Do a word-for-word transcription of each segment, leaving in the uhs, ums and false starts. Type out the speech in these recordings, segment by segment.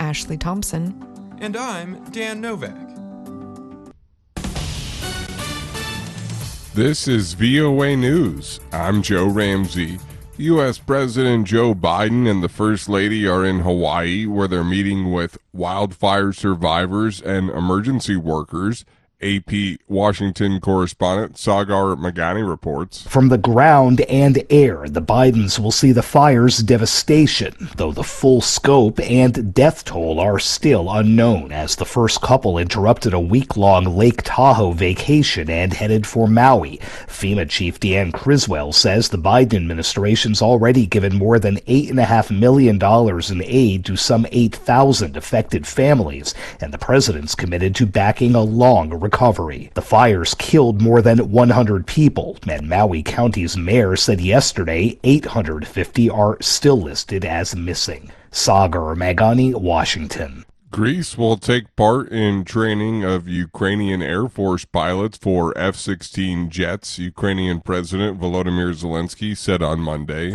Ashley Thompson. And I'm Dan Novak. This is V O A News. I'm Joe Ramsey. U S President Joe Biden and the First Lady are in Hawaii, where they're meeting with wildfire survivors and emergency workers. A P Washington correspondent Sagar Magani reports. From the ground and air, the Bidens will see the fire's devastation, though the full scope and death toll are still unknown, as the first couple interrupted a week-long Lake Tahoe vacation and headed for Maui. FEMA Chief Deanne Criswell says the Biden administration's already given more than eight point five million dollars in aid to some eight thousand affected families, and the president's committed to backing a long recovery. Recovery. The fires killed more than one hundred people, and Maui County's mayor said yesterday eight hundred fifty are still listed as missing. Sagar Magani, Washington. Greece will take part in training of Ukrainian Air Force pilots for F sixteen jets, Ukrainian President Volodymyr Zelensky said on Monday.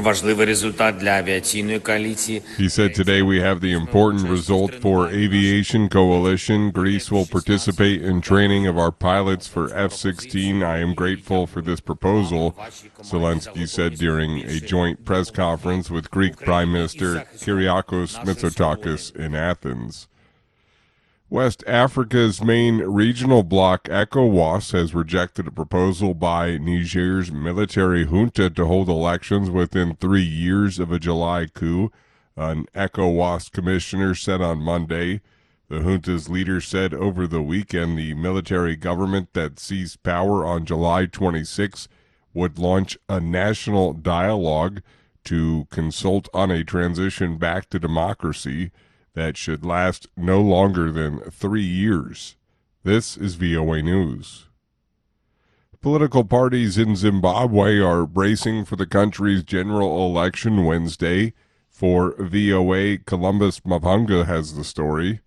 He said today we have the important result for Aviation Coalition. Greece will participate in training of our pilots for F sixteen. I am grateful for this proposal, Zelensky said during a joint press conference with Greek Prime Minister Kyriakos Mitsotakis in Athens. West Africa's main regional bloc, ECOWAS, has rejected a proposal by Niger's military junta to hold elections within three years of a July coup, an ECOWAS commissioner said on Monday. The junta's leader said over the weekend the military government that seized power on July twenty-sixth would launch a national dialogue to consult on a transition back to democracy that should last no longer than three years. This is V O A News. Political parties in Zimbabwe are bracing for the country's general election Wednesday. For V O A, Columbus Mapanga has the story.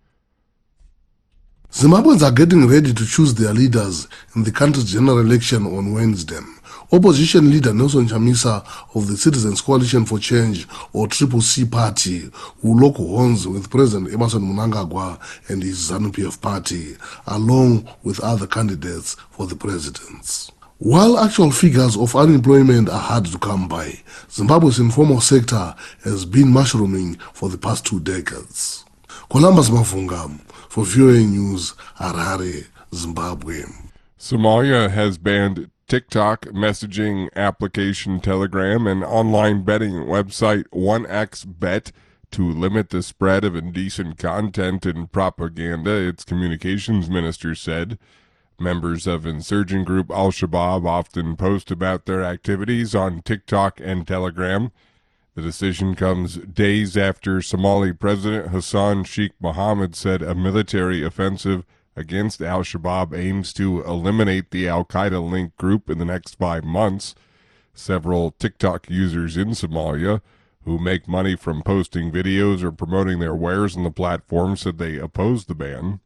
Zimbabweans are getting ready to choose their leaders in the country's general election on Wednesday. Opposition leader Nelson Chamisa of the Citizens Coalition for Change, or Triple C Party, who lock horns with President Emmerson Mnangagwa and his ZANU-P F party, along with other candidates for the presidency. While actual figures of unemployment are hard to come by, Zimbabwe's informal sector has been mushrooming for the past two decades. Columbus Mavunga for V O A News, Harare, Zimbabwe. Somalia has banned TikTok messaging application Telegram and online betting website one x bet to limit the spread of indecent content and propaganda, its communications minister said. Members of insurgent group Al-Shabaab often post about their activities on TikTok and Telegram. The decision comes days after Somali President Hassan Sheikh Mohammed said a military offensive against Al-Shabaab aims to eliminate the Al-Qaeda-linked group in the next five months. Several TikTok users in Somalia who make money from posting videos or promoting their wares on the platform said they oppose the ban.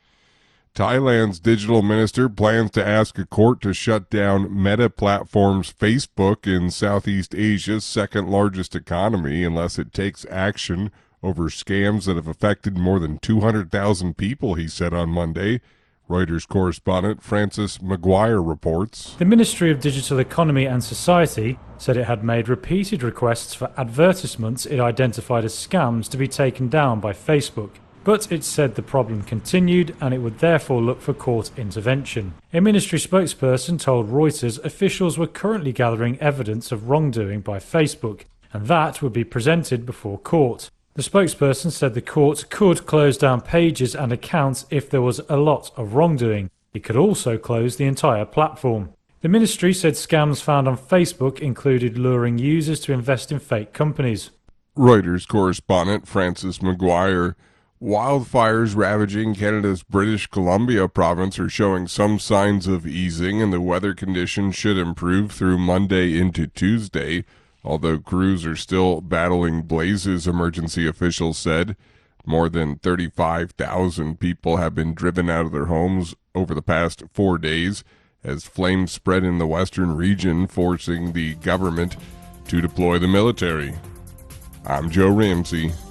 Thailand's digital minister plans to ask a court to shut down Meta Platforms Facebook in Southeast Asia's second-largest economy unless it takes action over scams that have affected more than two hundred thousand people, he said on Monday. Reuters correspondent Francis McGuire reports. The Ministry of Digital Economy and Society said it had made repeated requests for advertisements it identified as scams to be taken down by Facebook, but it said the problem continued and it would therefore look for court intervention. A ministry spokesperson told Reuters officials were currently gathering evidence of wrongdoing by Facebook, and that would be presented before court. The spokesperson said the court could close down pages and accounts if there was a lot of wrongdoing. It could also close the entire platform. The ministry said scams found on Facebook included luring users to invest in fake companies. Reuters correspondent Francis McGuire. Wildfires ravaging Canada's British Columbia province are showing some signs of easing, and the weather conditions should improve through Monday into Tuesday. Although crews are still battling blazes, emergency officials said. More than thirty-five thousand people have been driven out of their homes over the past four days as flames spread in the western region, forcing the government to deploy the military. I'm Joe Ramsey.